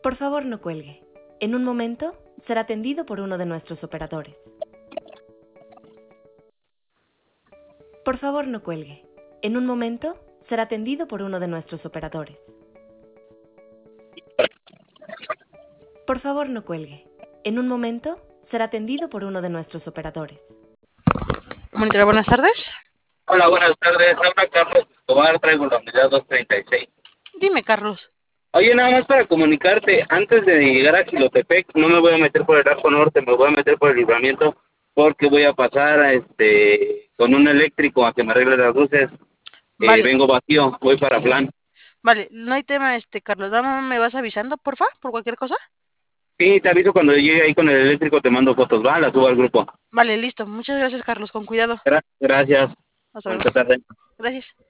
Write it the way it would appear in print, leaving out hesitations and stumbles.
Por favor, no cuelgue. En un momento será atendido por uno de nuestros operadores. Por favor, no cuelgue. En un momento será atendido por uno de nuestros operadores. Por favor, no cuelgue. En un momento será atendido por uno de nuestros operadores. Monitor, buenas tardes. Hola, buenas tardes. Habla Carlos Escobar, traigo la unidad 236. Dime, Carlos. Oye, nada más para comunicarte, antes de llegar a Quilotepec, no me voy a meter por el arco norte, me voy a meter por el libramiento, porque voy a pasar con un eléctrico a que me arregle las luces. Vale. Vengo vacío, voy para Plan. Vale, no hay tema, Carlos. ¿Me vas avisando, porfa? ¿Por cualquier cosa? Sí, te aviso cuando llegue ahí con el eléctrico, te mando fotos, va, las subo al grupo. Vale, listo. Muchas gracias, Carlos. Con cuidado. Gracias. Hasta luego. Buenas tardes. Gracias.